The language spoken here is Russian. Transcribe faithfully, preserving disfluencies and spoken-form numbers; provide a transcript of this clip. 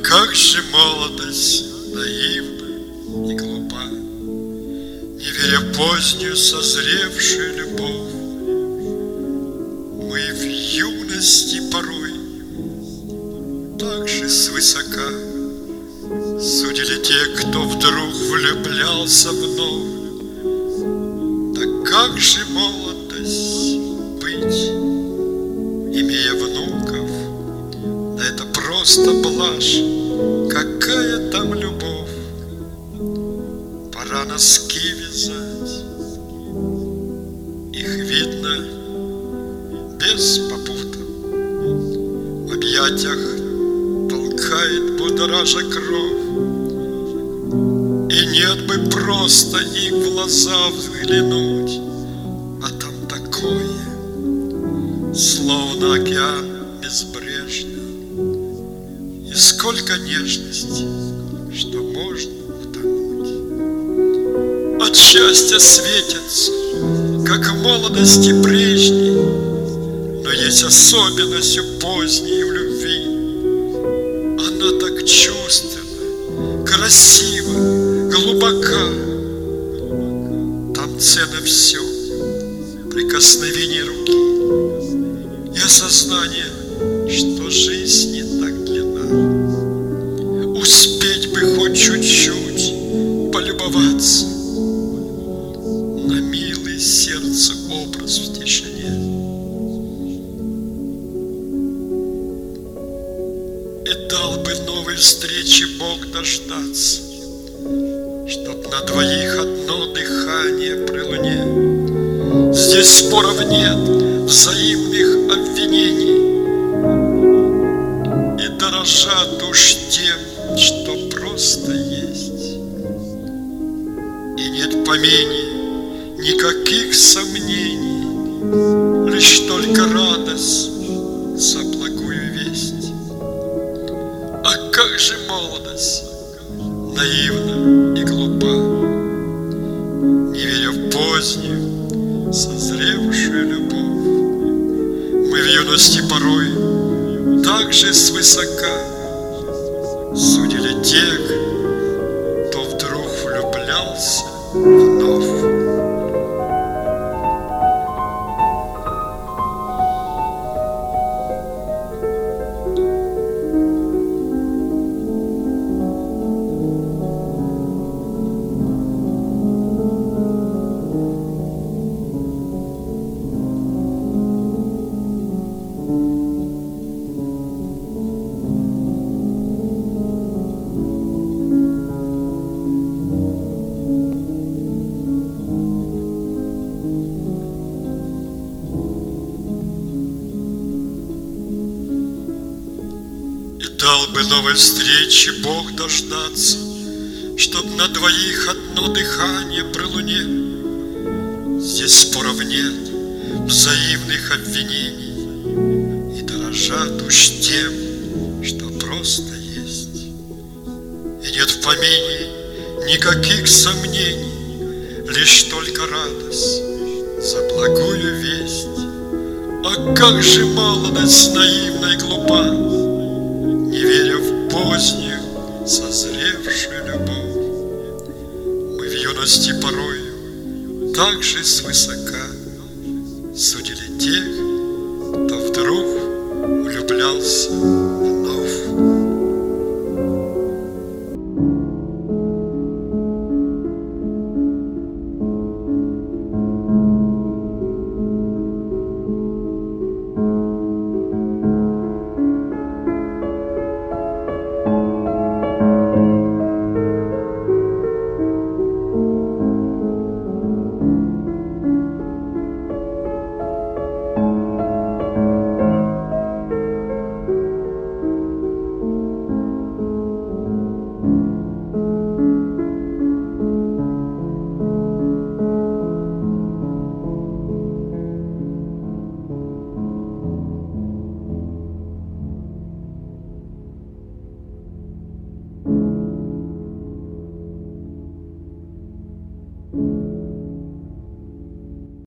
Как же молодость наивна и глупа, не веря в позднюю созревшую любовь. Мы в юности порой так же свысока судили тех, кто вдруг влюблялся вновь. Да как же молодость быть, имея внуков? Да это просто блажь, какая там любовь. Пора носки вязать, их видно без попуток. В объятиях толкает будоража кровь. И нет бы просто их в глаза взглянуть, а там такое, словно океан безбрежный. И сколько нежности, что можно утонуть. От счастья светится, как в молодости прежней, но есть особенность у поздней в любви. Она так чувственна, красива, глубока. Там ценно все, прикосновение руки и осознание, что жизнь не так длинна. Успеть бы хоть чуть-чуть полюбоваться на милый сердцу образ в тишине. И дал бы новой встречи Бог дождаться, чтоб на двоих одно дыхание при луне. Здесь споров нет, взаимных обвинений, и дорожат уж тем, что просто есть. И нет в помине никаких сомнений, лишь только радость за благую весть. А как же молодость наивна и глупа, не веря в позднюю созревшую любовь. Мы в юности порой так же свысока судили тех, кто вдруг влюблялся вновь. Дал бы новой встречи Бог дождаться, чтоб на двоих одно дыхание при луне. Здесь споров нет, взаимных обвинений, и дорожат уж тем, что просто есть. И нет в помине никаких сомнений, лишь только радость за благую весть. А как же молодость наивна и глупа, не веря в позднюю созревшую любовь. Мы в юности порою так же свысока судили тех, кто вдруг влюблялся